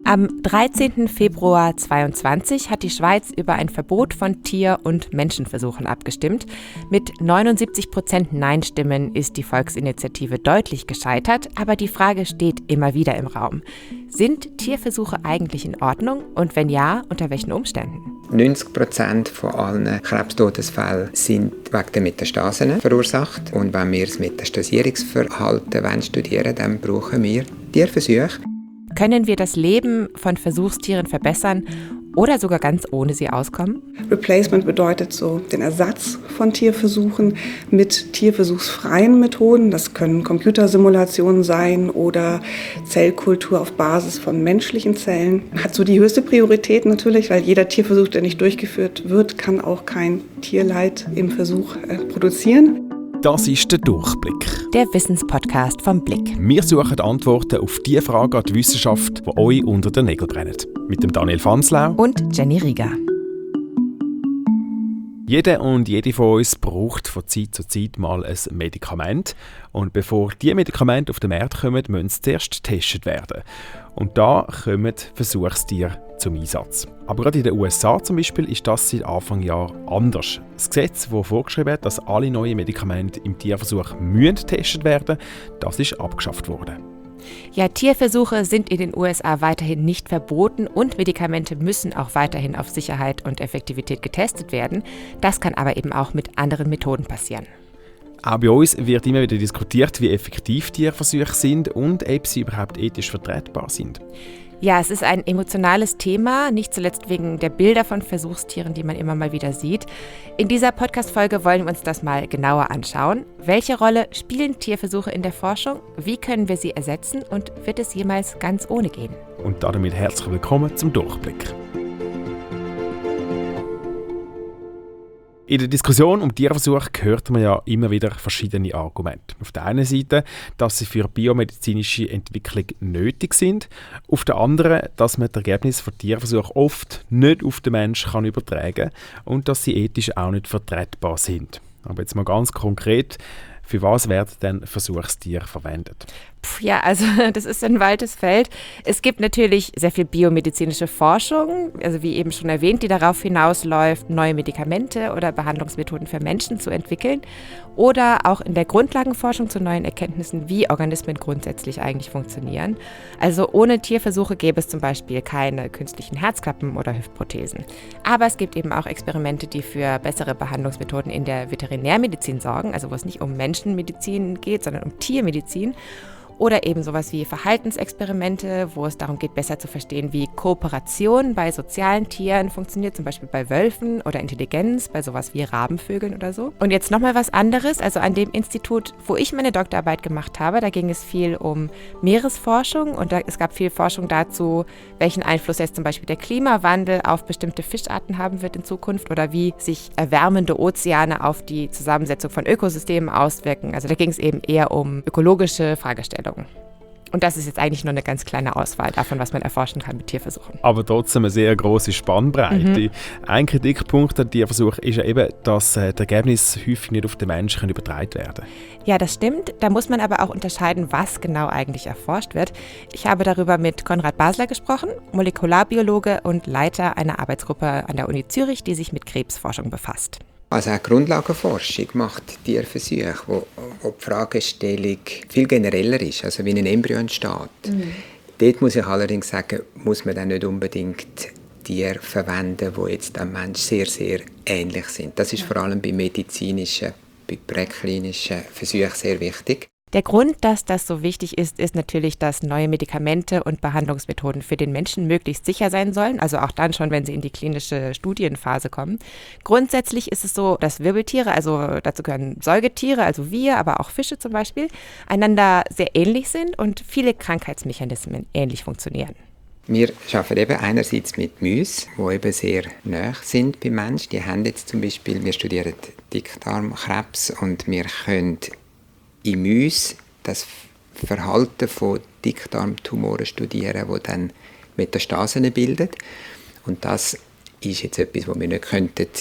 Am 13. Februar 2022 hat die Schweiz über ein Verbot von Tier- und Menschenversuchen abgestimmt. Mit 79% Nein-Stimmen ist die Volksinitiative deutlich gescheitert, aber die Frage steht immer wieder im Raum. Sind Tierversuche eigentlich in Ordnung und wenn ja, unter welchen Umständen? 90% von allen Krebstodesfällen sind wegen der Metastasen verursacht. Und wenn wir das Metastasierungsverhalten studieren wollen, dann brauchen wir Tierversuche. Können wir das Leben von Versuchstieren verbessern oder sogar ganz ohne sie auskommen? Replacement bedeutet so den Ersatz von Tierversuchen mit tierversuchsfreien Methoden. Das können Computersimulationen sein oder Zellkultur auf Basis von menschlichen Zellen. Hat so die höchste Priorität natürlich, weil jeder Tierversuch, der nicht durchgeführt wird, kann auch kein Tierleid im Versuch produzieren. Das ist der Durchblick. Der Wissenspodcast vom Blick. Wir suchen Antworten auf die Fragen an die Wissenschaft, die euch unter den Nägeln brennen. Mit dem Daniel Fanslau und Jenny Rieger. Jeder und jede von uns braucht von Zeit zu Zeit mal ein Medikament. Und bevor diese Medikamente auf den Markt kommen, müssen sie zuerst getestet werden. Und da kommen Versuchstiere zum Einsatz. Aber gerade in den USA zum Beispiel ist das seit Anfang Jahr anders. Das Gesetz, das vorgeschrieben hat, dass alle neuen Medikamente im Tierversuch getestet werden müssen, das ist abgeschafft worden. Ja, Tierversuche sind in den USA weiterhin nicht verboten und Medikamente müssen auch weiterhin auf Sicherheit und Effektivität getestet werden. Das kann aber eben auch mit anderen Methoden passieren. Auch bei uns wird immer wieder diskutiert, wie effektiv Tierversuche sind und ob sie überhaupt ethisch vertretbar sind. Ja, es ist ein emotionales Thema, nicht zuletzt wegen der Bilder von Versuchstieren, die man immer mal wieder sieht. In dieser Podcast-Folge wollen wir uns das mal genauer anschauen. Welche Rolle spielen Tierversuche in der Forschung? Wie können wir sie ersetzen? Und wird es jemals ganz ohne gehen? Und damit herzlich willkommen zum Durchblick. In der Diskussion um Tierversuche hört man ja immer wieder verschiedene Argumente. Auf der einen Seite, dass sie für biomedizinische Entwicklung nötig sind. Auf der anderen, dass man das Ergebnis von Tierversuchen oft nicht auf den Menschen übertragen kann und dass sie ethisch auch nicht vertretbar sind. Aber jetzt mal ganz konkret, für was werden denn Versuchstiere verwendet? Ja, also das ist ein weites Feld. Es gibt natürlich sehr viel biomedizinische Forschung, also wie eben schon erwähnt, die darauf hinausläuft, neue Medikamente oder Behandlungsmethoden für Menschen zu entwickeln oder auch in der Grundlagenforschung zu neuen Erkenntnissen, wie Organismen grundsätzlich eigentlich funktionieren. Also ohne Tierversuche gäbe es zum Beispiel keine künstlichen Herzklappen oder Hüftprothesen. Aber es gibt eben auch Experimente, die für bessere Behandlungsmethoden in der Veterinärmedizin sorgen, also wo es nicht um Menschenmedizin geht, sondern um Tiermedizin. Oder eben sowas wie Verhaltensexperimente, wo es darum geht, besser zu verstehen, wie Kooperation bei sozialen Tieren funktioniert, zum Beispiel bei Wölfen oder Intelligenz, bei sowas wie Rabenvögeln oder so. Und jetzt nochmal was anderes, also an dem Institut, wo ich meine Doktorarbeit gemacht habe, da ging es viel um Meeresforschung und es gab viel Forschung dazu, welchen Einfluss jetzt zum Beispiel der Klimawandel auf bestimmte Fischarten haben wird in Zukunft oder wie sich erwärmende Ozeane auf die Zusammensetzung von Ökosystemen auswirken. Also da ging es eben eher um ökologische Fragestellungen. Und das ist jetzt eigentlich nur eine ganz kleine Auswahl davon, was man erforschen kann mit Tierversuchen. Aber trotzdem eine sehr grosse Spannbreite. Ein Kritikpunkt an Tierversuchen ist ja eben, dass die Ergebnisse häufig nicht auf den Menschen übertragen werden können. Ja, das stimmt. Da muss man aber auch unterscheiden, was genau eigentlich erforscht wird. Ich habe darüber mit Konrad Basler gesprochen, Molekularbiologe und Leiter einer Arbeitsgruppe an der Uni Zürich, die sich mit Krebsforschung befasst. Also auch Grundlagenforschung macht Tierversuche, wo die Fragestellung viel genereller ist, also wie ein Embryo entsteht. Dort muss ich allerdings sagen, muss man dann nicht unbedingt Tiere verwenden, die jetzt am Menschen sehr, sehr ähnlich sind. Das ist vor allem bei medizinischen, bei präklinischen Versuchen sehr wichtig. Der Grund, dass das so wichtig ist, ist natürlich, dass neue Medikamente und Behandlungsmethoden für den Menschen möglichst sicher sein sollen, also auch dann schon, wenn sie in die klinische Studienphase kommen. Grundsätzlich ist es so, dass Wirbeltiere, also dazu gehören Säugetiere, also wir, aber auch Fische zum Beispiel, einander sehr ähnlich sind und viele Krankheitsmechanismen ähnlich funktionieren. Wir arbeiten eben einerseits mit Mäusen, die eben sehr nahe sind beim Menschen. Die haben jetzt zum Beispiel, wir studieren Dickdarmkrebs und wir können in Mäusen das Verhalten von Dickdarmtumoren studieren, die dann Metastasen bilden. Und das ist jetzt etwas, was wir nicht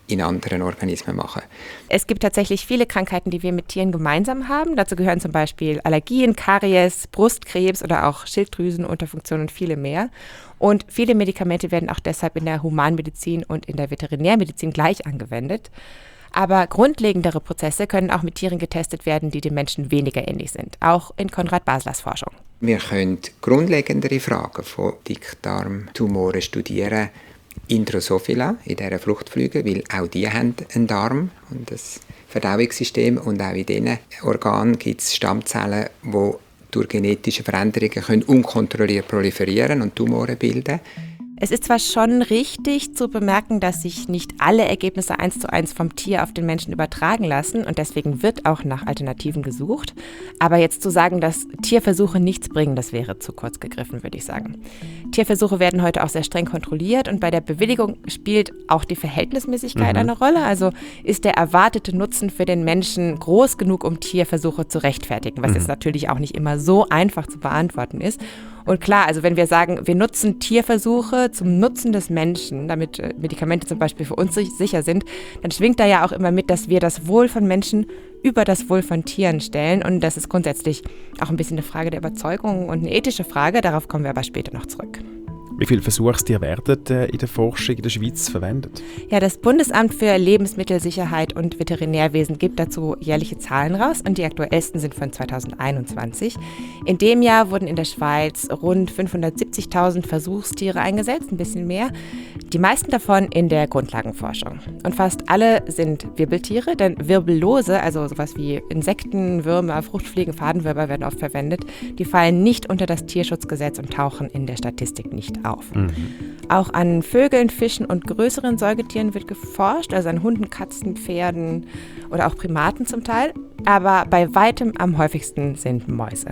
in anderen Organismen machen. Es gibt tatsächlich viele Krankheiten, die wir mit Tieren gemeinsam haben. Dazu gehören zum Beispiel Allergien, Karies, Brustkrebs oder auch Schilddrüsenunterfunktion und viele mehr. Und viele Medikamente werden auch deshalb in der Humanmedizin und in der Veterinärmedizin gleich angewendet. Aber grundlegendere Prozesse können auch mit Tieren getestet werden, die den Menschen weniger ähnlich sind, auch in Konrad Baslers Forschung. Wir können grundlegendere Fragen von Dickdarmtumoren studieren in Drosophila, in dieser Fruchtfliege, weil auch die haben einen Darm und das Verdauungssystem und auch in diesen Organen gibt es Stammzellen, die durch genetische Veränderungen unkontrolliert proliferieren und Tumore bilden. Es ist zwar schon richtig zu bemerken, dass sich nicht alle Ergebnisse 1:1 vom Tier auf den Menschen übertragen lassen und deswegen wird auch nach Alternativen gesucht. Aber jetzt zu sagen, dass Tierversuche nichts bringen, das wäre zu kurz gegriffen, würde ich sagen. Tierversuche werden heute auch sehr streng kontrolliert und bei der Bewilligung spielt auch die Verhältnismäßigkeit eine Rolle. Also ist der erwartete Nutzen für den Menschen groß genug, um Tierversuche zu rechtfertigen, was jetzt natürlich auch nicht immer so einfach zu beantworten ist. Und klar, also wenn wir sagen, wir nutzen Tierversuche zum Nutzen des Menschen, damit Medikamente zum Beispiel für uns sicher sind, dann schwingt da ja auch immer mit, dass wir das Wohl von Menschen über das Wohl von Tieren stellen. Und das ist grundsätzlich auch ein bisschen eine Frage der Überzeugung und eine ethische Frage. Darauf kommen wir aber später noch zurück. Wie viele Versuchstiere werden in der Forschung in der Schweiz verwendet? Ja, das Bundesamt für Lebensmittelsicherheit und Veterinärwesen gibt dazu jährliche Zahlen raus und die aktuellsten sind von 2021. In dem Jahr wurden in der Schweiz rund 570.000 Versuchstiere eingesetzt, ein bisschen mehr. Die meisten davon in der Grundlagenforschung. Und fast alle sind Wirbeltiere, denn Wirbellose, also sowas wie Insekten, Würmer, Fruchtfliegen, Fadenwürmer werden oft verwendet, die fallen nicht unter das Tierschutzgesetz und tauchen in der Statistik nicht auf. Auch an Vögeln, Fischen und größeren Säugetieren wird geforscht, also an Hunden, Katzen, Pferden oder auch Primaten zum Teil. Aber bei weitem am häufigsten sind Mäuse.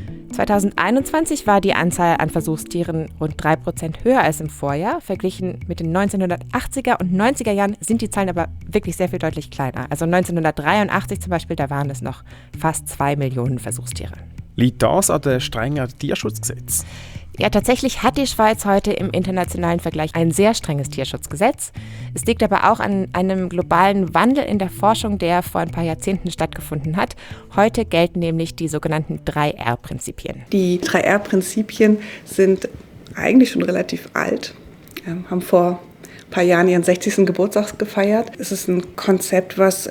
2021 war die Anzahl an Versuchstieren rund 3% höher als im Vorjahr. Verglichen mit den 1980er und 90er Jahren sind die Zahlen aber wirklich sehr viel deutlich kleiner. Also 1983 zum Beispiel, da waren es noch fast 2 Millionen Versuchstiere. Liegt das an den strengen Tierschutzgesetz? Ja, tatsächlich hat die Schweiz heute im internationalen Vergleich ein sehr strenges Tierschutzgesetz. Es liegt aber auch an einem globalen Wandel in der Forschung, der vor ein paar Jahrzehnten stattgefunden hat. Heute gelten nämlich die sogenannten 3R-Prinzipien. Die 3R-Prinzipien sind eigentlich schon relativ alt, haben vor ein paar Jahren ihren 60. Geburtstag gefeiert. Es ist ein Konzept, was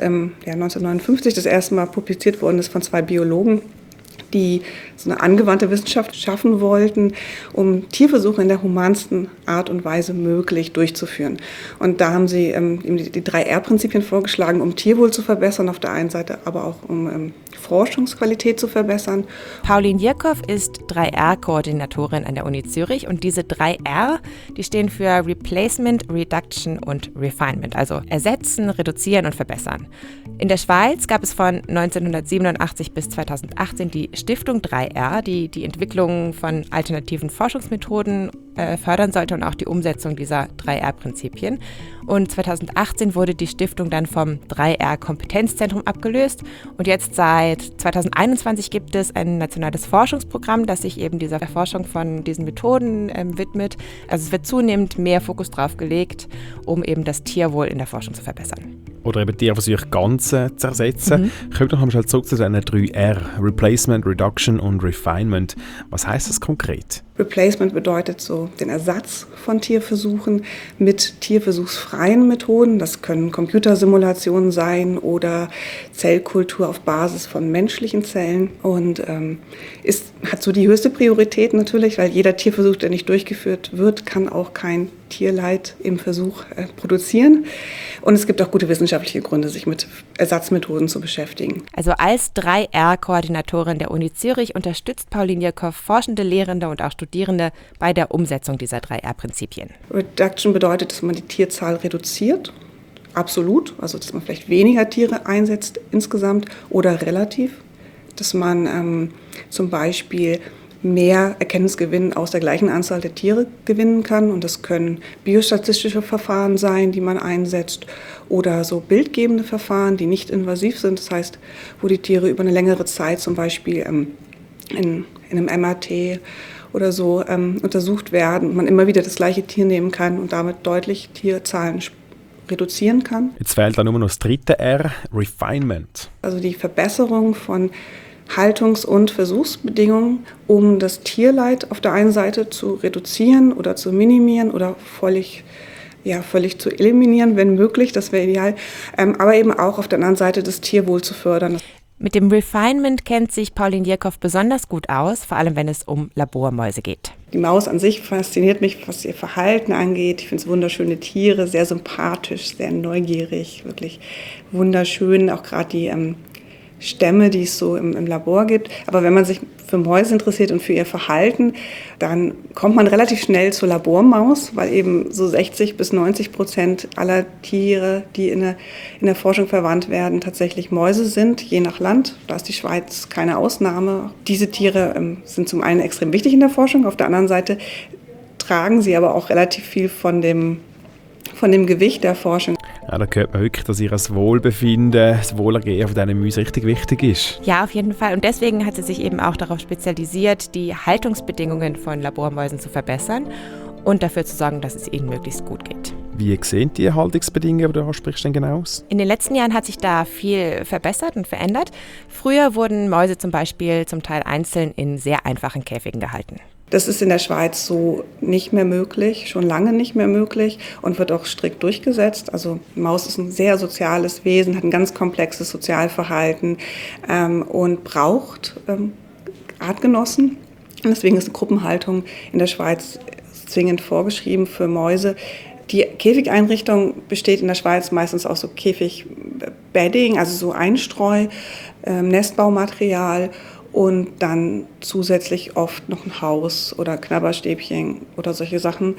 1959 das erste Mal publiziert worden ist von 2 Biologen, die so eine angewandte Wissenschaft schaffen wollten, um Tierversuche in der humansten Art und Weise möglich durchzuführen. Und da haben sie die 3R-Prinzipien vorgeschlagen, um Tierwohl zu verbessern auf der einen Seite, aber auch um Forschungsqualität zu verbessern. Pauline Jirkow ist 3R-Koordinatorin an der Uni Zürich und diese 3R, die stehen für Replacement, Reduction und Refinement, also ersetzen, reduzieren und verbessern. In der Schweiz gab es von 1987 bis 2018 die Stiftung 3R, die die Entwicklung von alternativen Forschungsmethoden fördern sollte und auch die Umsetzung dieser 3R-Prinzipien. Und 2018 wurde die Stiftung dann vom 3R-Kompetenzzentrum abgelöst. Und jetzt seit 2021 gibt es ein nationales Forschungsprogramm, das sich eben dieser Erforschung von diesen Methoden widmet. Also es wird zunehmend mehr Fokus drauf gelegt, um eben das Tierwohl in der Forschung zu verbessern. Oder eben Tierversuche ganz zu ersetzen. Kommen wir noch einmal zurück zu diesen 3R, Replacement, Reduction und Refinement. Was heisst das konkret? Replacement bedeutet so den Ersatz von Tierversuchen mit tierversuchsfreien Methoden. Das können Computersimulationen sein oder Zellkultur auf Basis von menschlichen Zellen und hat so die höchste Priorität natürlich, weil jeder Tierversuch, der nicht durchgeführt wird, kann auch kein Tierleid im Versuch produzieren. Und es gibt auch gute wissenschaftliche Gründe, sich mit Ersatzmethoden zu beschäftigen. Also als 3R-Koordinatorin der Uni Zürich unterstützt Pauline Jirkow forschende Lehrende und auch Studierende bei der Umsetzung dieser 3R-Prinzipien. Reduction bedeutet, dass man die Tierzahl reduziert, absolut, also dass man vielleicht weniger Tiere einsetzt insgesamt oder relativ, dass man zum Beispiel mehr Erkenntnisgewinn aus der gleichen Anzahl der Tiere gewinnen kann. Und das können biostatistische Verfahren sein, die man einsetzt, oder so bildgebende Verfahren, die nicht invasiv sind. Das heißt, wo die Tiere über eine längere Zeit zum Beispiel in einem MRT oder so untersucht werden und man immer wieder das gleiche Tier nehmen kann und damit deutlich Tierzahlen reduzieren kann. Jetzt fehlt da nur noch das dritte R, Refinement. Also die Verbesserung von Haltungs- und Versuchsbedingungen, um das Tierleid auf der einen Seite zu reduzieren oder zu minimieren oder völlig zu eliminieren, wenn möglich, das wäre ideal, aber eben auch auf der anderen Seite das Tierwohl zu fördern. Mit dem Refinement kennt sich Pauline Dierkhoff besonders gut aus, vor allem wenn es um Labormäuse geht. Die Maus an sich fasziniert mich, was ihr Verhalten angeht. Ich finde es wunderschöne Tiere, sehr sympathisch, sehr neugierig, wirklich wunderschön, auch gerade die Stämme, die es so im Labor gibt. Aber wenn man sich für Mäuse interessiert und für ihr Verhalten, dann kommt man relativ schnell zur Labormaus, weil eben so 60-90% aller Tiere, die in der Forschung verwandt werden, tatsächlich Mäuse sind, je nach Land. Da ist die Schweiz keine Ausnahme. Diese Tiere sind zum einen extrem wichtig in der Forschung, auf der anderen Seite tragen sie aber auch relativ viel von dem Gewicht der Forschung. Ja, da hört man wirklich, dass ihr das Wohlbefinden, das Wohlergehen von diesen Mäusen richtig wichtig ist. Ja, auf jeden Fall. Und deswegen hat sie sich eben auch darauf spezialisiert, die Haltungsbedingungen von Labormäusen zu verbessern und dafür zu sorgen, dass es ihnen möglichst gut geht. Wie sehen die Haltungsbedingungen, die du ansprichst, denn genau aus? In den letzten Jahren hat sich da viel verbessert und verändert. Früher wurden Mäuse zum Beispiel zum Teil einzeln in sehr einfachen Käfigen gehalten. Das ist in der Schweiz so nicht mehr möglich, schon lange nicht mehr möglich und wird auch strikt durchgesetzt. Also die Maus ist ein sehr soziales Wesen, hat ein ganz komplexes Sozialverhalten und braucht Artgenossen. Und deswegen ist eine Gruppenhaltung in der Schweiz zwingend vorgeschrieben für Mäuse. Die Käfigeinrichtung besteht in der Schweiz meistens aus so Käfigbedding, also so Einstreu, Nestbaumaterial. Und dann zusätzlich oft noch ein Haus oder Knabberstäbchen oder solche Sachen.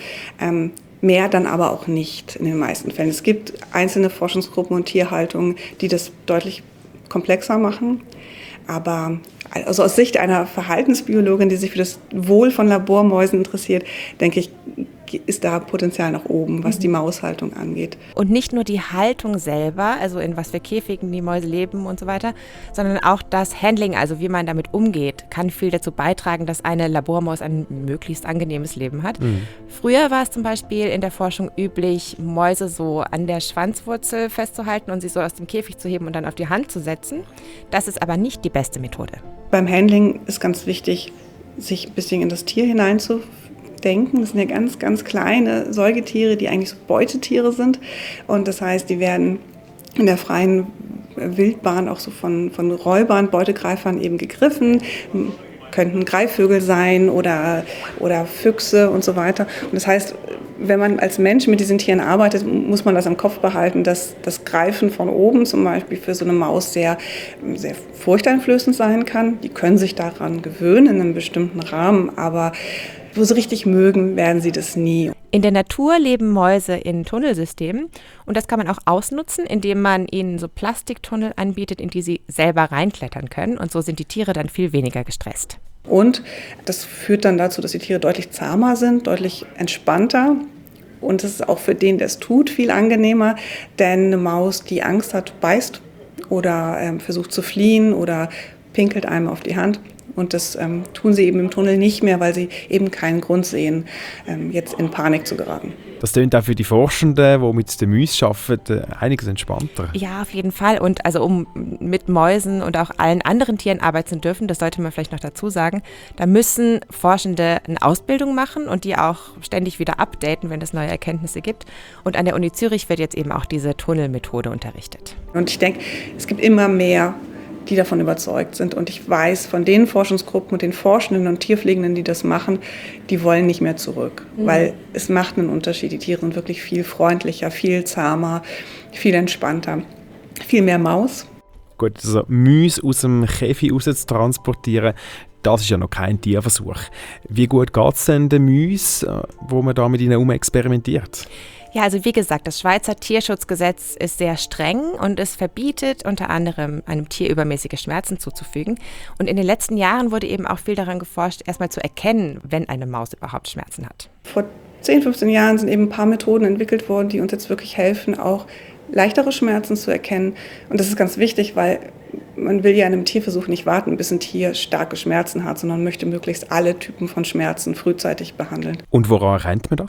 Mehr dann aber auch nicht in den meisten Fällen. Es gibt einzelne Forschungsgruppen und Tierhaltungen, die das deutlich komplexer machen. Aber also aus Sicht einer Verhaltensbiologin, die sich für das Wohl von Labormäusen interessiert, denke ich, ist da Potenzial nach oben, was die Maushaltung angeht. Und nicht nur die Haltung selber, also in was für Käfigen die Mäuse leben und so weiter, sondern auch das Handling, also wie man damit umgeht, kann viel dazu beitragen, dass eine Labormaus ein möglichst angenehmes Leben hat. Früher war es zum Beispiel in der Forschung üblich, Mäuse so an der Schwanzwurzel festzuhalten und sie so aus dem Käfig zu heben und dann auf die Hand zu setzen. Das ist aber nicht die beste Methode. Beim Handling ist ganz wichtig, sich ein bisschen in das Tier hineinzudenken. Das sind ja ganz, ganz kleine Säugetiere, die eigentlich so Beutetiere sind. Und das heißt, die werden in der freien Wildbahn auch so von Räubern, Beutegreifern eben gegriffen. Könnten Greifvögel sein oder Füchse und so weiter. Und das heißt, wenn man als Mensch mit diesen Tieren arbeitet, muss man das im Kopf behalten, dass das Greifen von oben zum Beispiel für so eine Maus sehr, sehr furchteinflößend sein kann. Die können sich daran gewöhnen in einem bestimmten Rahmen, aber wo sie richtig mögen, werden sie das nie. In der Natur leben Mäuse in Tunnelsystemen und das kann man auch ausnutzen, indem man ihnen so Plastiktunnel anbietet, in die sie selber reinklettern können und so sind die Tiere dann viel weniger gestresst. Und das führt dann dazu, dass die Tiere deutlich zahmer sind, deutlich entspannter. Und es ist auch für den, der es tut, viel angenehmer, denn eine Maus, die Angst hat, beißt oder versucht zu fliehen oder pinkelt einem auf die Hand. Und das tun sie eben im Tunnel nicht mehr, weil sie eben keinen Grund sehen, jetzt in Panik zu geraten. Das klingt auch für die Forschenden, die mit den Mäusen arbeiten, einiges entspannter. Ja, auf jeden Fall. Und also um mit Mäusen und auch allen anderen Tieren arbeiten zu dürfen, das sollte man vielleicht noch dazu sagen, da müssen Forschende eine Ausbildung machen und die auch ständig wieder updaten, wenn es neue Erkenntnisse gibt. Und an der Uni Zürich wird jetzt eben auch diese Tunnelmethode unterrichtet. Und ich denke, es gibt immer mehr, die davon überzeugt sind. Und ich weiß von den Forschungsgruppen und den Forschenden und Tierpflegenden, die das machen, die wollen nicht mehr zurück. Weil es macht einen Unterschied. Die Tiere sind wirklich viel freundlicher, viel zahmer, viel entspannter, viel mehr Maus. Gut, also Mäuse aus dem Käfig raus zu transportieren, das ist ja noch kein Tierversuch. Wie gut geht es denn den Mäusen, wo man da mit ihnen experimentiert? Ja, also wie gesagt, das Schweizer Tierschutzgesetz ist sehr streng und es verbietet unter anderem einem Tier übermäßige Schmerzen zuzufügen. Und in den letzten Jahren wurde eben auch viel daran geforscht, erstmal zu erkennen, wenn eine Maus überhaupt Schmerzen hat. Vor 10, 15 Jahren sind eben ein paar Methoden entwickelt worden, die uns jetzt wirklich helfen, auch leichtere Schmerzen zu erkennen. Und das ist ganz wichtig, weil man will ja in einem Tierversuch nicht warten, bis ein Tier starke Schmerzen hat, sondern möchte möglichst alle Typen von Schmerzen frühzeitig behandeln. Und woran erkennt man das?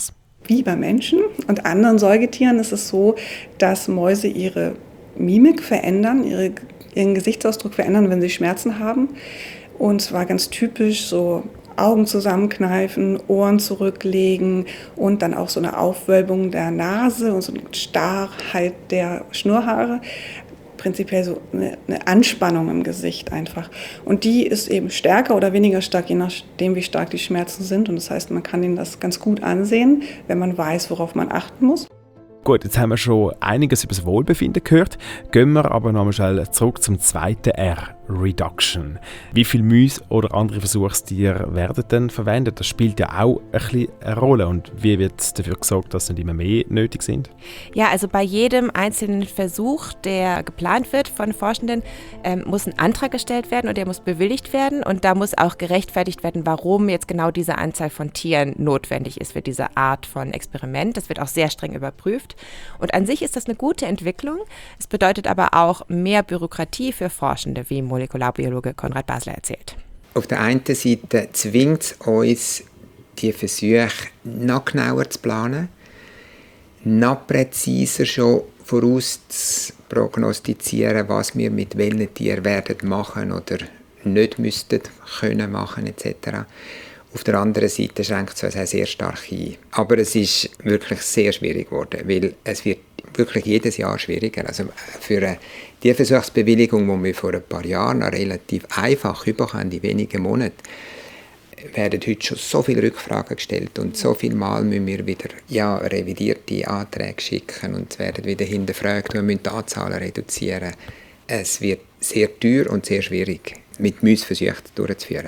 wie bei Menschen. Und anderen Säugetieren ist es so, dass Mäuse ihre Mimik verändern, ihren Gesichtsausdruck verändern, wenn sie Schmerzen haben. Und zwar ganz typisch so Augen zusammenkneifen, Ohren zurücklegen und dann auch so eine Aufwölbung der Nase und so eine Starrheit der Schnurrhaare. Prinzipiell so eine Anspannung im Gesicht einfach. Und die ist eben stärker oder weniger stark, je nachdem, wie stark die Schmerzen sind. Und das heißt, man kann ihnen das ganz gut ansehen, wenn man weiß, worauf man achten muss. Gut, jetzt haben wir schon einiges über das Wohlbefinden gehört. Gehen wir aber noch mal schnell zurück zum zweiten R, Reduction. Wie viele Mäuse oder andere Versuchstiere werden denn verwendet? Das spielt ja auch ein bisschen eine Rolle. Und wie wird dafür gesorgt, dass nicht immer mehr nötig sind? Ja, also bei jedem einzelnen Versuch, der geplant wird von Forschenden, muss ein Antrag gestellt werden und der muss bewilligt werden. Und da muss auch gerechtfertigt werden, warum jetzt genau diese Anzahl von Tieren notwendig ist für diese Art von Experiment. Das wird auch sehr streng überprüft. Und an sich ist das eine gute Entwicklung. Es bedeutet aber auch mehr Bürokratie für Forschende, wie Molekularbiologe Konrad Basler erzählt. Auf der einen Seite zwingt es uns, die Versuche noch genauer zu planen, noch präziser schon voraus zu prognostizieren, was wir mit welchen Tieren werden machen oder nicht müssten können machen etc. Auf der anderen Seite schränkt es uns auch sehr stark ein. Aber es ist wirklich sehr schwierig geworden, weil es wird wirklich jedes Jahr schwieriger. Also für eine Tierversuchsbewilligung, die wir vor ein paar Jahren noch relativ einfach bekommen, in wenigen Monaten, werden heute schon so viele Rückfragen gestellt und so viele Mal müssen wir wieder revidierte Anträge schicken und es werden wieder hinterfragt, wir müssen die Anzahlen reduzieren. Es wird sehr teuer und sehr schwierig, mit Mäuseversuchen durchzuführen.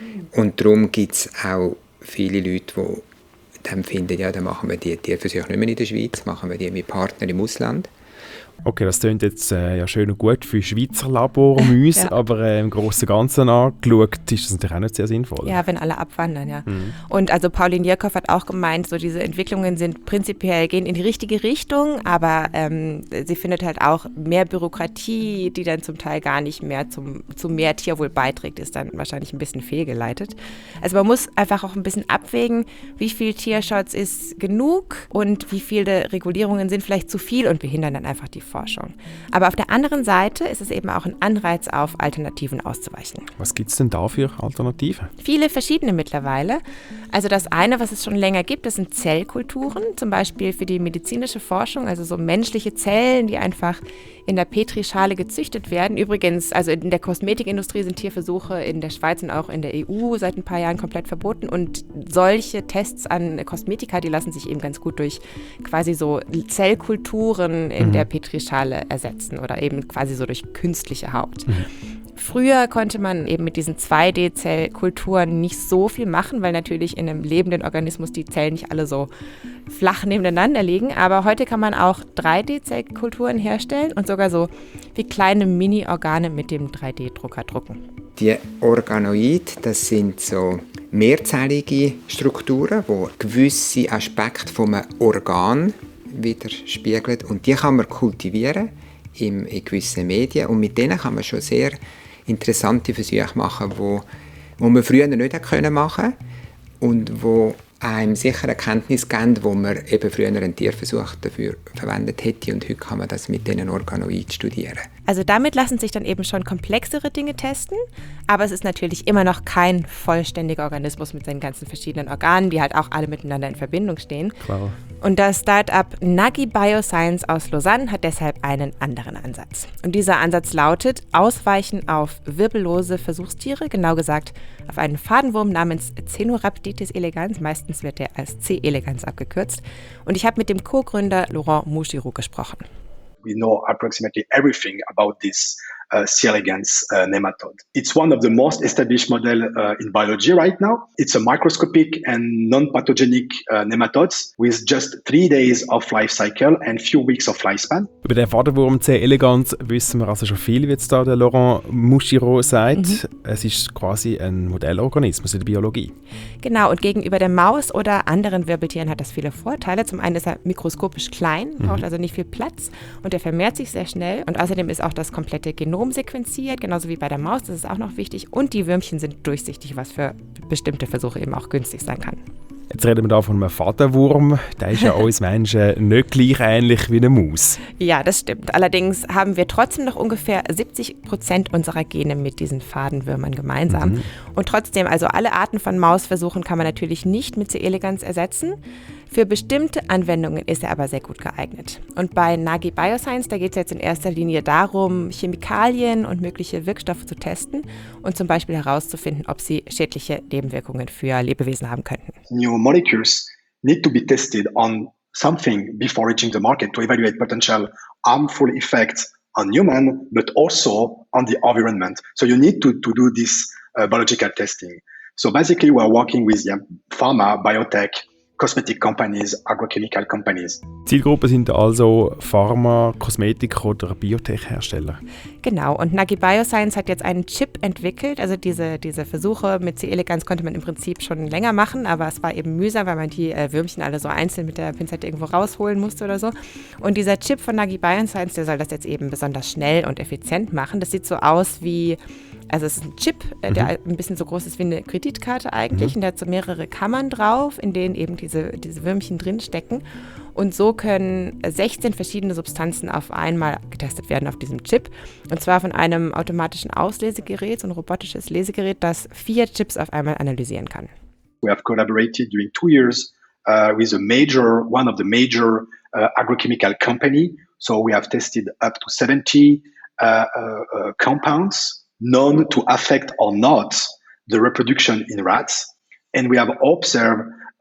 Und darum gibt es auch viele Leute, die dann finden, ja, dann machen wir die Tierversuche nicht mehr in der Schweiz, machen wir die mit Partnern im Ausland. Okay, das klingt jetzt ja schön und gut für Schweizer Labormäuse, ja. Aber im Großen und Ganzen angeschaut ist das natürlich auch nicht sehr sinnvoll. Ja, wenn alle abwandern, ja. Und also Pauline Jirkhoff hat auch gemeint, so diese Entwicklungen sind prinzipiell, gehen in die richtige Richtung, aber sie findet halt auch mehr Bürokratie, die dann zum Teil gar nicht mehr zu mehr Tierwohl beiträgt, ist dann wahrscheinlich ein bisschen fehlgeleitet. Also man muss einfach auch ein bisschen abwägen, wie viel Tierschutz ist genug und wie viele Regulierungen sind vielleicht zu viel und behindern dann einfach die Forschung. Aber auf der anderen Seite ist es eben auch ein Anreiz, auf Alternativen auszuweichen. Was gibt es denn da für Alternativen? Viele verschiedene mittlerweile. Also das eine, was es schon länger gibt, das sind Zellkulturen, zum Beispiel für die medizinische Forschung, also so menschliche Zellen, die einfach in der Petrischale gezüchtet werden. Übrigens, also in der Kosmetikindustrie sind Tierversuche in der Schweiz und auch in der EU seit ein paar Jahren komplett verboten. Und solche Tests an Kosmetika, die lassen sich eben ganz gut durch quasi so Zellkulturen in der Petrischale ersetzen oder eben quasi so durch künstliche Haut. Früher konnte man eben mit diesen 2D-Zellkulturen nicht so viel machen, weil natürlich in einem lebenden Organismus die Zellen nicht alle so flach nebeneinander liegen. Aber heute kann man auch 3D-Zellkulturen herstellen und sogar so wie kleine Mini-Organe mit dem 3D-Drucker drucken. Die Organoide, das sind so mehrzellige Strukturen, die gewisse Aspekte vom Organ widerspiegeln. Und die kann man kultivieren in gewissen Medien. Und mit denen kann man schon sehr interessante Versuche machen, wo man früher nicht machen konnte und wo einem sicher Erkenntnis geben, wo man eben früher einen Tierversuch dafür verwendet hätte. Und heute kann man das mit diesen Organoiden studieren. Also damit lassen sich dann eben schon komplexere Dinge testen, aber es ist natürlich immer noch kein vollständiger Organismus mit seinen ganzen verschiedenen Organen, die halt auch alle miteinander in Verbindung stehen. Klar. Und das Start-up Nagi Bioscience aus Lausanne hat deshalb einen anderen Ansatz. Und dieser Ansatz lautet Ausweichen auf wirbellose Versuchstiere, genau gesagt auf einen Fadenwurm namens Caenorhabditis elegans, meistens wird der als C. elegans abgekürzt. Und ich habe mit dem Co-Gründer Laurent Mouchirou gesprochen. We know approximately everything about this C. elegans nematode. It's one of the most established models in biology right now. It's a microscopic and non-pathogenic nematodes with just 3 days of life cycle and few weeks of lifespan. Über den Fadenwurm C. elegans wissen wir also schon viel, wie jetzt da der Laurent Mouchirou sagt. Es ist quasi ein Modellorganismus in der Biologie. Genau, und gegenüber der Maus oder anderen Wirbeltieren hat das viele Vorteile. Zum einen ist er mikroskopisch klein, braucht also nicht viel Platz und er vermehrt sich sehr schnell. Und außerdem ist auch das komplette Genom sequenziert, genauso wie bei der Maus, das ist auch noch wichtig. Und die Würmchen sind durchsichtig, was für bestimmte Versuche eben auch günstig sein kann. Jetzt reden wir hier von einem Fadenwurm. Der ist ja uns Menschen nicht gleich ähnlich wie eine Maus. Ja, das stimmt. Allerdings haben wir trotzdem noch ungefähr 70% unserer Gene mit diesen Fadenwürmern gemeinsam. Und trotzdem, also alle Arten von Mausversuchen kann man natürlich nicht mit C. elegans ersetzen. Für bestimmte Anwendungen ist er aber sehr gut geeignet. Und bei Nagi Bioscience, da geht es jetzt in erster Linie darum, Chemikalien und mögliche Wirkstoffe zu testen und zum Beispiel herauszufinden, ob sie schädliche Nebenwirkungen für Lebewesen haben könnten. New molecules need to be tested on something before reaching the market to evaluate potential harmful effects on human, but also on the environment. So you need to do this biological testing. So basically we're working with pharma, biotech, cosmetic companies, agrochemical companies. Zielgruppe sind also Pharma-, Kosmetik- oder Biotech-Hersteller. Genau, und Nagi Bioscience hat jetzt einen Chip entwickelt. Also diese Versuche mit C. elegans konnte man im Prinzip schon länger machen, aber es war eben mühsam, weil man die Würmchen alle so einzeln mit der Pinzette irgendwo rausholen musste oder so. Und dieser Chip von Nagi Bioscience, der soll das jetzt eben besonders schnell und effizient machen. Das sieht so aus wie... Also es ist ein Chip, der ein bisschen so groß ist wie eine Kreditkarte eigentlich. Und der hat so mehrere Kammern drauf, in denen eben diese Würmchen drinstecken. Und so können 16 verschiedene Substanzen auf einmal getestet werden auf diesem Chip. Und zwar von einem automatischen Auslesegerät, so ein robotisches Lesegerät, das 4 Chips auf einmal analysieren kann. We have collaborated during 2 years with one of the major agrochemical company. So we have tested up to 70 compounds known to affect or not the reproduction in rats. And we have observed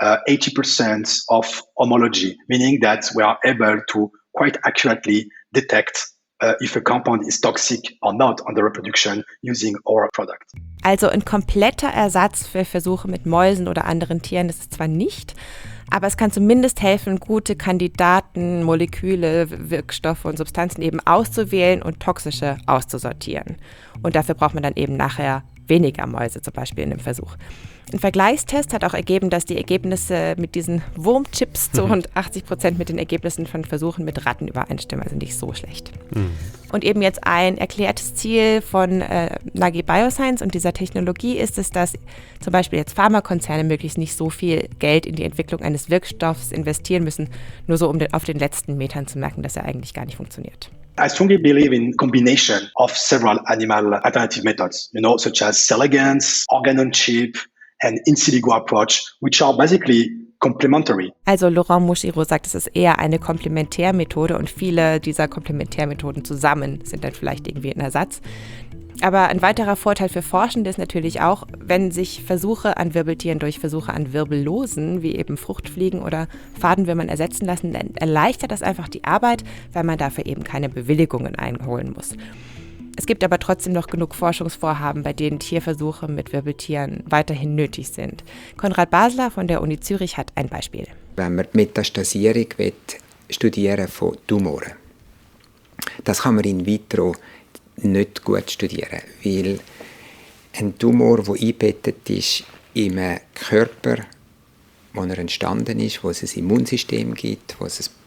80% of homology, meaning that we are able to quite accurately detect if a compound is toxic or not on the reproduction using our product. Also ein kompletter Ersatz für Versuche mit Mäusen oder anderen Tieren, das ist zwar nicht, aber es kann zumindest helfen, gute Kandidaten, Moleküle, Wirkstoffe und Substanzen eben auszuwählen und toxische auszusortieren. Und dafür braucht man dann eben nachher weniger Mäuse, zum Beispiel in dem Versuch. Ein Vergleichstest hat auch ergeben, dass die Ergebnisse mit diesen Wurmchips zu rund 80% mit den Ergebnissen von Versuchen mit Ratten übereinstimmen, also nicht so schlecht. Und eben jetzt ein erklärtes Ziel von Nagi Bioscience und dieser Technologie ist es, dass zum Beispiel jetzt Pharmakonzerne möglichst nicht so viel Geld in die Entwicklung eines Wirkstoffs investieren müssen, nur so um auf den letzten Metern zu merken, dass er eigentlich gar nicht funktioniert. I strongly believe in combination of several animal alternative methods, such as C. elegans, organ-on-chip, and in silico approach, which are basically complementary. Also Laurent Mouchiro sagt, es ist eher eine Komplementärmethode und viele dieser Komplementärmethoden zusammen sind dann vielleicht irgendwie ein Ersatz. Aber ein weiterer Vorteil für Forschende ist natürlich auch, wenn sich Versuche an Wirbeltieren durch Versuche an Wirbellosen, wie eben Fruchtfliegen oder Fadenwürmern ersetzen lassen, dann erleichtert das einfach die Arbeit, weil man dafür eben keine Bewilligungen einholen muss. Es gibt aber trotzdem noch genug Forschungsvorhaben, bei denen Tierversuche mit Wirbeltieren weiterhin nötig sind. Konrad Basler von der Uni Zürich hat ein Beispiel. Wenn man die Metastasierung studieren von Tumoren, das kann man in vitro nicht gut studieren, weil ein Tumor, der eingebettet ist in einem Körper, wo er entstanden ist, wo es ein Immunsystem gibt, wo es ein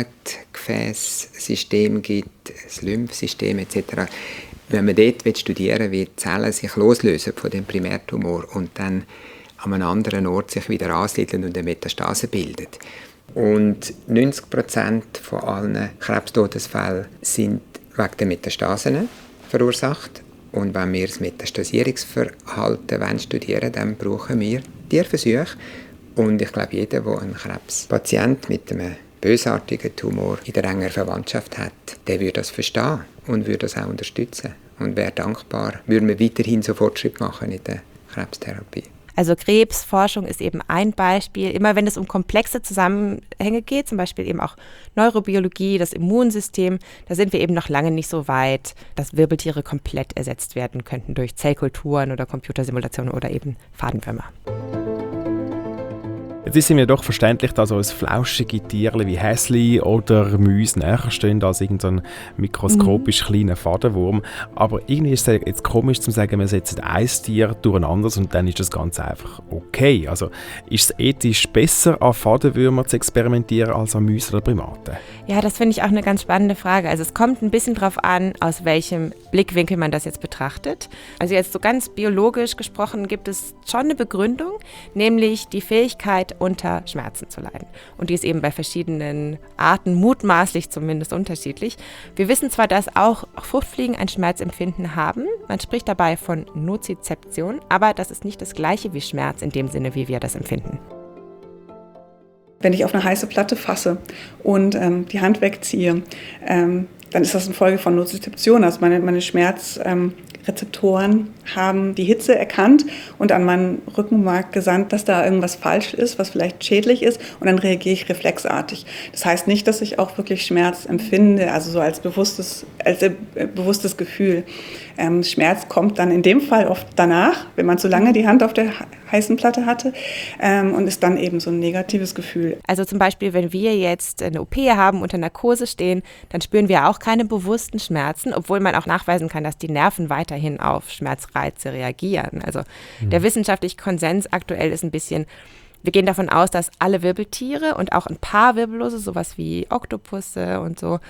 Blutgefäßsystem gibt, ein Lymphsystem etc. Wenn man dort studieren will, wie die Zellen sich loslösen von dem Primärtumor und dann an einem anderen Ort sich wieder ansiedeln und eine Metastase bilden. Und 90% von allen Krebstodesfällen sind wegen der Metastasen verursacht. Und wenn wir das Metastasierungsverhalten studieren wollen, dann brauchen wir Tierversuche. Und ich glaube, jeder, der einen Krebspatient mit einem bösartigen Tumor in der engen Verwandtschaft hat, der würde das verstehen und würde das auch unterstützen. Und wäre dankbar, würden wir weiterhin so Fortschritt machen in der Krebstherapie. Also Krebsforschung ist eben ein Beispiel. Immer wenn es um komplexe Zusammenhänge geht, zum Beispiel eben auch Neurobiologie, das Immunsystem, da sind wir eben noch lange nicht so weit, dass Wirbeltiere komplett ersetzt werden könnten durch Zellkulturen oder Computersimulationen oder eben Fadenwürmer. Jetzt ist es mir doch verständlich, dass uns flauschige Tiere wie Häsli oder Mäuse näher stehen als irgendein mikroskopisch kleiner Fadenwurm. Aber irgendwie ist es jetzt komisch zu sagen, wir setzen ein Tier durcheinander und dann ist das Ganze einfach okay. Also ist es ethisch besser, an Fadenwürmern zu experimentieren als an Mäusen oder Primaten? Ja, das finde ich auch eine ganz spannende Frage. Also es kommt ein bisschen drauf an, aus welchem Blickwinkel man das jetzt betrachtet. Also jetzt so ganz biologisch gesprochen gibt es schon eine Begründung, nämlich die Fähigkeit, unter Schmerzen zu leiden. Und die ist eben bei verschiedenen Arten, mutmaßlich zumindest unterschiedlich. Wir wissen zwar, dass auch Fruchtfliegen ein Schmerzempfinden haben, man spricht dabei von Nozizeption, aber das ist nicht das gleiche wie Schmerz in dem Sinne, wie wir das empfinden. Wenn ich auf eine heiße Platte fasse und die Hand wegziehe, dann ist das eine Folge von Nozizeption. Also meine Schmerzrezeptoren haben die Hitze erkannt und an meinen Rückenmark gesandt, dass da irgendwas falsch ist, was vielleicht schädlich ist, und dann reagiere ich reflexartig. Das heißt nicht, dass ich auch wirklich Schmerz empfinde, also so als bewusstes Gefühl. Schmerz kommt dann in dem Fall oft danach, wenn man zu lange die Hand auf der heißen Platte hatte, und ist dann eben so ein negatives Gefühl. Also zum Beispiel, wenn wir jetzt eine OP haben, unter Narkose stehen, dann spüren wir auch keine bewussten Schmerzen, obwohl man auch nachweisen kann, dass die Nerven weiterhin auf Schmerzreize reagieren. Also der wissenschaftliche Konsens aktuell ist ein bisschen, wir gehen davon aus, dass alle Wirbeltiere und auch ein paar Wirbellose, sowas wie Oktopusse und so,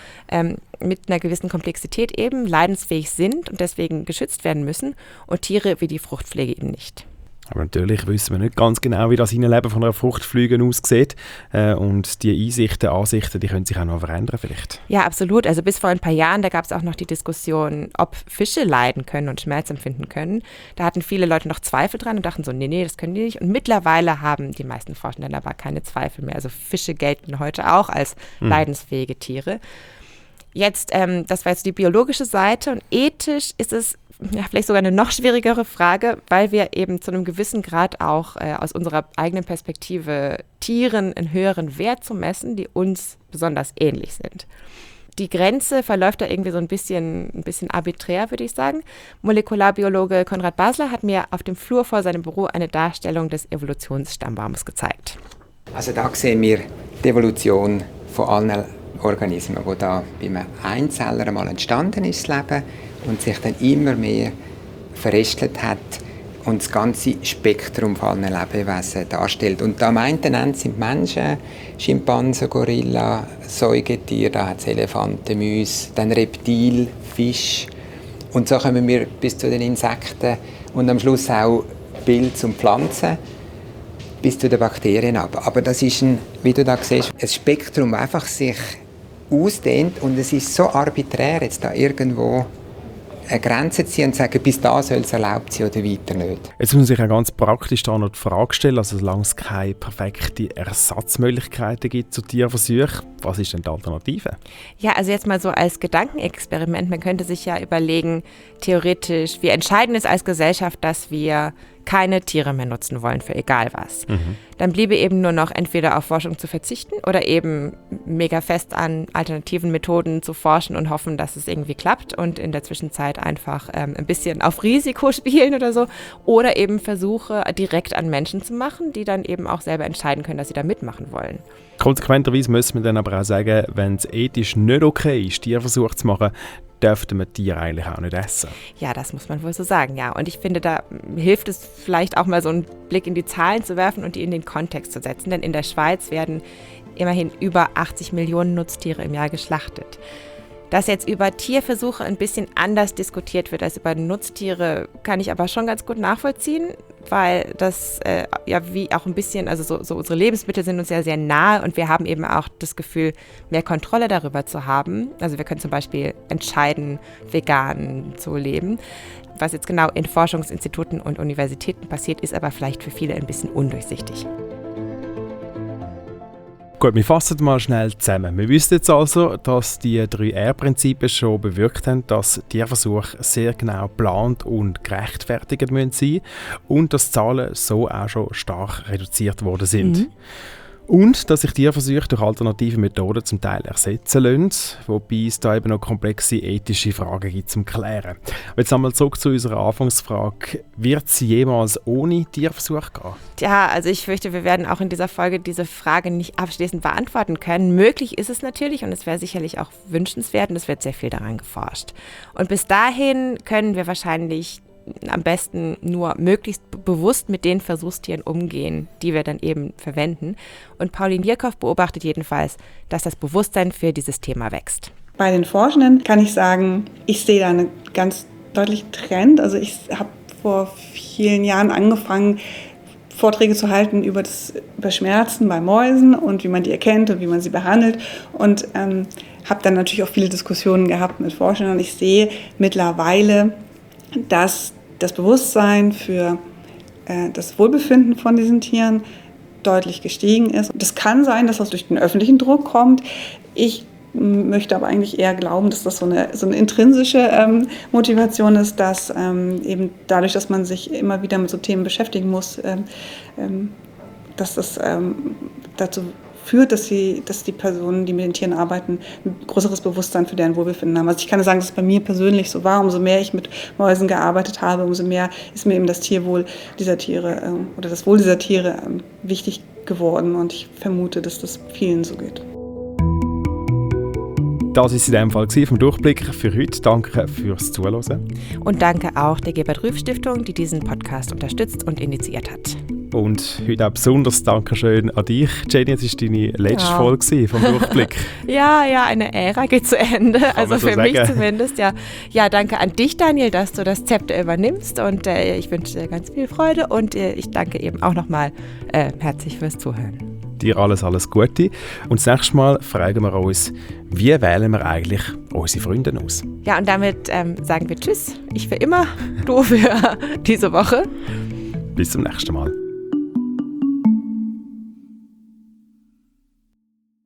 mit einer gewissen Komplexität eben leidensfähig sind und deswegen geschützt werden müssen, und Tiere wie die Fruchtfliege eben nicht. Aber natürlich wissen wir nicht ganz genau, wie das Innenleben von einer Fruchtfliege aussieht. Und die Ansichten, die können sich auch noch verändern vielleicht. Ja, absolut. Also bis vor ein paar Jahren, da gab es auch noch die Diskussion, ob Fische leiden können und Schmerz empfinden können. Da hatten viele Leute noch Zweifel dran und dachten so, nee, das können die nicht. Und mittlerweile haben die meisten Forschenden aber keine Zweifel mehr. Also Fische gelten heute auch als leidensfähige Tiere. Jetzt, das war jetzt die biologische Seite, und ethisch ist es vielleicht sogar eine noch schwierigere Frage, weil wir eben zu einem gewissen Grad auch aus unserer eigenen Perspektive Tieren einen höheren Wert zu messen, die uns besonders ähnlich sind. Die Grenze verläuft da irgendwie so ein bisschen arbiträr, würde ich sagen. Molekularbiologe Konrad Basler hat mir auf dem Flur vor seinem Büro eine Darstellung des Evolutionsstammbaums gezeigt. Also da sehen wir die Evolution von allen Organismen, wo da beim Einzeller einmal entstanden ist, das Leben, und sich dann immer mehr verrestelt hat und das ganze Spektrum von allen Lebewesen darstellt. Und da am einen Ende sind Menschen, Schimpansen, Gorilla, Säugetiere, da hat es Elefanten, Mäuse, dann Reptil, Fisch, und so kommen wir bis zu den Insekten und am Schluss auch Pilze und Pflanzen bis zu den Bakterien ab. Aber das ist, wie du da siehst, ein Spektrum, das einfach sich ausdehnt, und es ist so arbiträr, jetzt da irgendwo eine Grenze ziehen und sagen, bis da soll es erlaubt sein oder weiter nicht. Jetzt muss man sich auch ganz praktisch da noch die Frage stellen, also solange es keine perfekten Ersatzmöglichkeiten gibt zu Tierversuchen, was ist denn die Alternative? Ja, also jetzt mal so als Gedankenexperiment, man könnte sich ja überlegen, theoretisch, wir entscheiden es als Gesellschaft, dass wir keine Tiere mehr nutzen wollen für egal was. Dann bliebe eben nur noch entweder auf Forschung zu verzichten oder eben mega fest an alternativen Methoden zu forschen und hoffen, dass es irgendwie klappt, und in der Zwischenzeit einfach ein bisschen auf Risiko spielen oder so. Oder eben Versuche direkt an Menschen zu machen, die dann eben auch selber entscheiden können, dass sie da mitmachen wollen. Konsequenterweise müssen wir dann aber auch sagen, wenn es ethisch nicht okay ist, Tierversuche zu machen, dürften wir Tiere eigentlich auch nicht essen. Ja, das muss man wohl so sagen, ja. Und ich finde, da hilft es vielleicht auch mal so einen Blick in die Zahlen zu werfen und die in den Kontext zu setzen. Denn in der Schweiz werden immerhin über 80 Millionen Nutztiere im Jahr geschlachtet. Dass jetzt über Tierversuche ein bisschen anders diskutiert wird als über Nutztiere, kann ich aber schon ganz gut nachvollziehen, weil das wie auch ein bisschen, also so unsere Lebensmittel sind uns ja sehr nahe, und wir haben eben auch das Gefühl, mehr Kontrolle darüber zu haben. Also wir können zum Beispiel entscheiden, vegan zu leben. Was jetzt genau in Forschungsinstituten und Universitäten passiert, ist aber vielleicht für viele ein bisschen undurchsichtig. Gut, wir fassen mal schnell zusammen. Wir wissen jetzt also, dass die 3R-Prinzipien schon bewirkt haben, dass Tierversuche sehr genau geplant und gerechtfertigt sein müssen und dass die Zahlen so auch schon stark reduziert worden sind. Und dass sich Tierversuche durch alternative Methoden zum Teil ersetzen lassen, wobei es da eben noch komplexe ethische Fragen gibt zum Klären. Jetzt einmal zurück zu unserer Anfangsfrage. Wird es jemals ohne Tierversuche gehen? Ja, also ich fürchte, wir werden auch in dieser Folge diese Frage nicht abschließend beantworten können. Möglich ist es natürlich, und es wäre sicherlich auch wünschenswert, und es wird sehr viel daran geforscht. Und bis dahin können wir wahrscheinlich am besten nur möglichst bewusst mit den Versuchstieren umgehen, die wir dann eben verwenden. Und Pauline Bierkoff beobachtet jedenfalls, dass das Bewusstsein für dieses Thema wächst. Bei den Forschenden kann ich sagen, ich sehe da einen ganz deutlichen Trend. Also ich habe vor vielen Jahren angefangen, Vorträge zu halten über Schmerzen bei Mäusen und wie man die erkennt und wie man sie behandelt. Und habe dann natürlich auch viele Diskussionen gehabt mit Forschern. Und ich sehe mittlerweile, dass das Bewusstsein für das Wohlbefinden von diesen Tieren deutlich gestiegen ist. Das kann sein, dass das durch den öffentlichen Druck kommt. Ich möchte aber eigentlich eher glauben, dass das so eine intrinsische Motivation ist, dass eben dadurch, dass man sich immer wieder mit so Themen beschäftigen muss, dass das dazu führt, dass die Personen, die mit den Tieren arbeiten, ein größeres Bewusstsein für deren Wohlbefinden haben. Also ich kann sagen, dass es bei mir persönlich so war. Umso mehr ich mit Mäusen gearbeitet habe, umso mehr ist mir eben das Tierwohl dieser Tiere oder das Wohl dieser Tiere wichtig geworden. Und ich vermute, dass das vielen so geht. Das war es in dem Fall vom Durchblick für heute. Danke fürs Zuhören. Und danke auch der Gebert-Rüff-Stiftung, die diesen Podcast unterstützt und initiiert hat. Und heute auch besonders Dankeschön an dich, Jenny. Es war deine letzte Folge vom Durchblick. Ja, eine Ära geht zu Ende. Also für mich zumindest. Ja, danke an dich, Daniel, dass du das Zepter übernimmst. Und ich wünsche dir ganz viel Freude. Und ich danke eben auch nochmal herzlich fürs Zuhören. Dir alles Gute. Und das nächste Mal fragen wir uns, wie wählen wir eigentlich unsere Freunde aus? Ja, und damit sagen wir Tschüss. Ich für immer, du für diese Woche. Bis zum nächsten Mal.